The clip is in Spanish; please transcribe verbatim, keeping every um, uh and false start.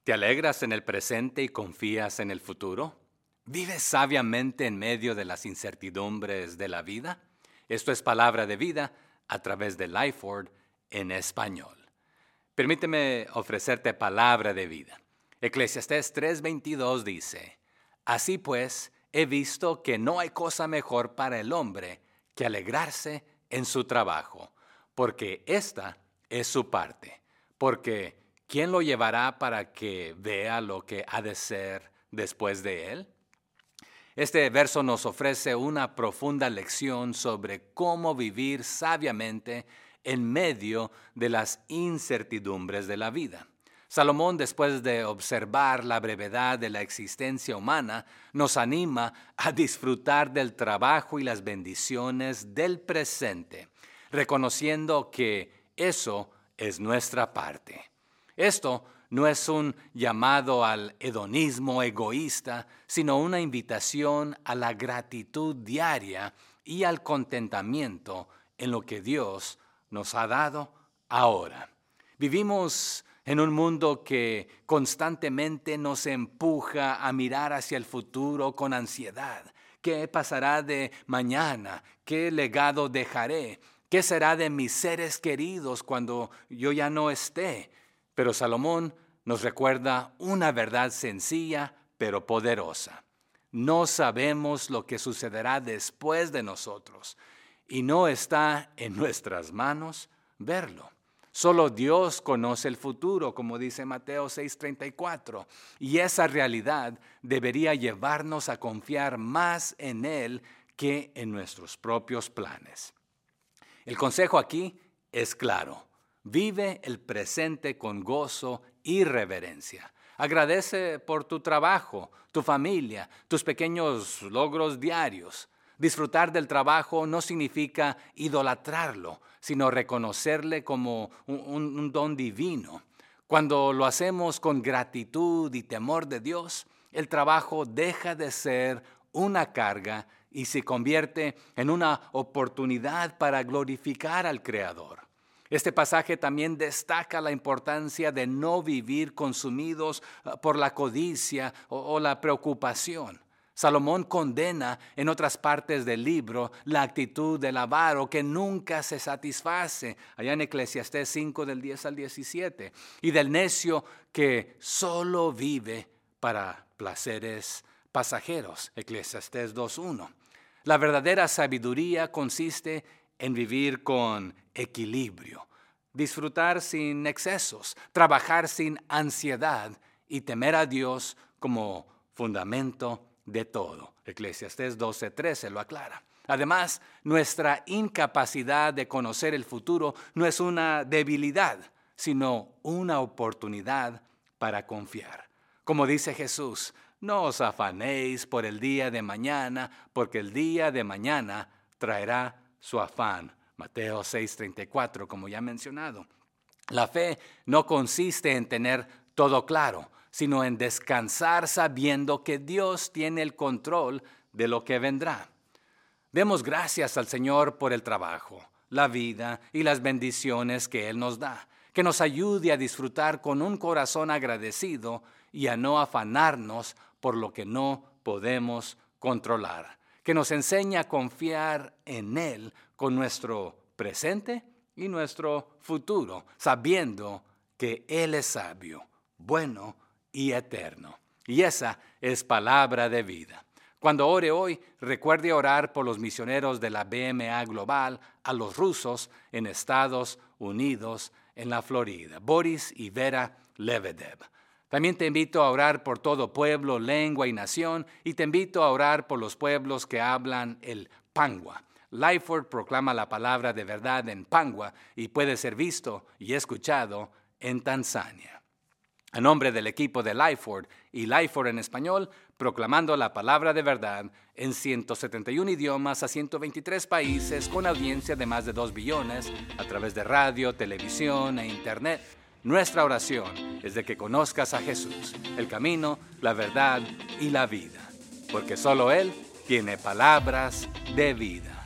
¿Te alegras en el presente y confías en el futuro? ¿Vives sabiamente en medio de las incertidumbres de la vida? Esto es Palabra de Vida a través de Lifeword en español. Permíteme ofrecerte palabra de vida. Eclesiastés tres veintidós dice: Así pues, he visto que no hay cosa mejor para el hombre que alegrarse en su trabajo, porque esta es su parte. Porque ¿quién lo llevará para que vea lo que ha de ser después de él? Este verso nos ofrece una profunda lección sobre cómo vivir sabiamente en medio de las incertidumbres de la vida. Salomón, después de observar la brevedad de la existencia humana, nos anima a disfrutar del trabajo y las bendiciones del presente, reconociendo que eso es nuestra parte. Esto no es un llamado al hedonismo egoísta, sino una invitación a la gratitud diaria y al contentamiento en lo que Dios nos ha dado ahora. Vivimos en un mundo que constantemente nos empuja a mirar hacia el futuro con ansiedad. ¿Qué pasará de mañana? ¿Qué legado dejaré? ¿Qué será de mis seres queridos cuando yo ya no esté? Pero Salomón nos recuerda una verdad sencilla pero poderosa. No sabemos lo que sucederá después de nosotros y no está en nuestras manos verlo. Solo Dios conoce el futuro, como dice Mateo seis treinta y cuatro, y esa realidad debería llevarnos a confiar más en Él que en nuestros propios planes. El consejo aquí es claro: vive el presente con gozo y reverencia. Agradece por tu trabajo, tu familia, tus pequeños logros diarios. Disfrutar del trabajo no significa idolatrarlo, sino reconocerle como un, un, un don divino. Cuando lo hacemos con gratitud y temor de Dios, el trabajo deja de ser una carga y se convierte en una oportunidad para glorificar al Creador. Este pasaje también destaca la importancia de no vivir consumidos por la codicia o, o la preocupación. Salomón condena en otras partes del libro la actitud del avaro que nunca se satisface, allá en Eclesiastés cinco del diez al diecisiete, y del necio que solo vive para placeres pasajeros, Eclesiastés dos uno. La verdadera sabiduría consiste en vivir con equilibrio, disfrutar sin excesos, trabajar sin ansiedad y temer a Dios como fundamento de todo. Eclesiastés doce trece lo aclara. Además, nuestra incapacidad de conocer el futuro no es una debilidad, sino una oportunidad para confiar. Como dice Jesús: no os afanéis por el día de mañana, porque el día de mañana traerá su afán. Mateo seis treinta y cuatro, como ya mencionado. La fe no consiste en tener todo claro, sino en descansar sabiendo que Dios tiene el control de lo que vendrá. Demos gracias al Señor por el trabajo, la vida y las bendiciones que Él nos da, que nos ayude a disfrutar con un corazón agradecido y a no afanarnos por lo que no podemos controlar, que nos enseñe a confiar en Él con nuestro presente y nuestro futuro, sabiendo que Él es sabio, bueno y eterno. Y esa es palabra de vida. Cuando ore hoy, recuerde orar por los misioneros de la B M A Global, a los rusos en Estados Unidos, en la Florida, Boris y Vera Lebedev. También te invito a orar por todo pueblo, lengua y nación, y te invito a orar por los pueblos que hablan el pangwa. Lifeword proclama la palabra de verdad en pangwa y puede ser visto y escuchado en Tanzania. A nombre del equipo de Lifeword y Lifeword en español, proclamando la palabra de verdad en ciento setenta y uno idiomas a ciento veintitrés países con audiencia de más de dos billones a través de radio, televisión e internet. Nuestra oración es de que conozcas a Jesús, el camino, la verdad y la vida, porque solo Él tiene palabras de vida.